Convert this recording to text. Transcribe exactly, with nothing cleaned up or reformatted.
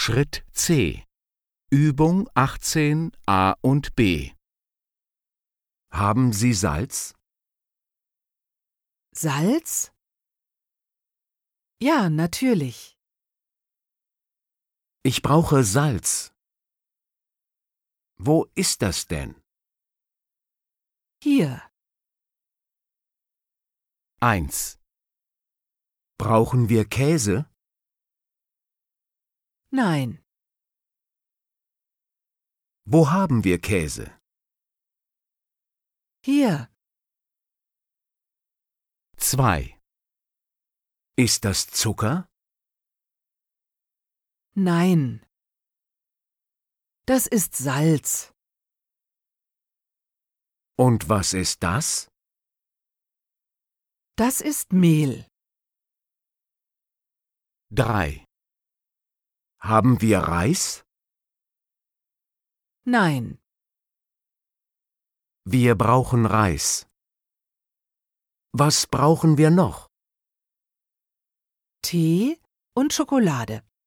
Schritt C. Übung achtzehn a und b. Haben Sie Salz? Salz? Ja, natürlich. Ich brauche Salz. Wo ist das denn? Hier. eins. Brauchen wir Käse? Nein. Wo haben wir Käse? Hier. zwei. Ist das Zucker? Nein. Das ist Salz. Und was ist das? Das ist Mehl. drei. Haben wir Reis? Nein. Wir brauchen Reis. Was brauchen wir noch? Tee und Schokolade.